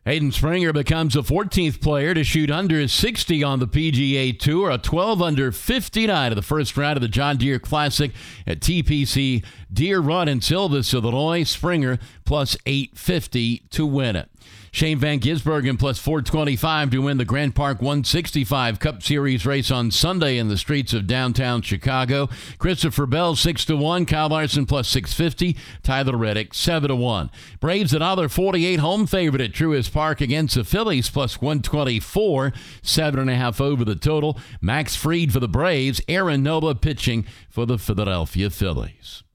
Hayden Springer becomes the 14th player to shoot under 60 on the PGA Tour, a 12 under 59 of the first round of the John Deere Classic at TPC Deer Run in Silvis, Illinois. Springer plus 850 to win it. Shane Van Gisbergen plus 425 to win the Grand Park 165 Cup Series race on Sunday in the streets of downtown Chicago. Christopher Bell 6-1, Kyle Larson plus 650, Tyler Reddick 7-1. Braves another 48 home favorite at Truist Park against the Phillies plus 124, 7.5 over the total. Max Fried for the Braves, Aaron Nola pitching for the Philadelphia Phillies.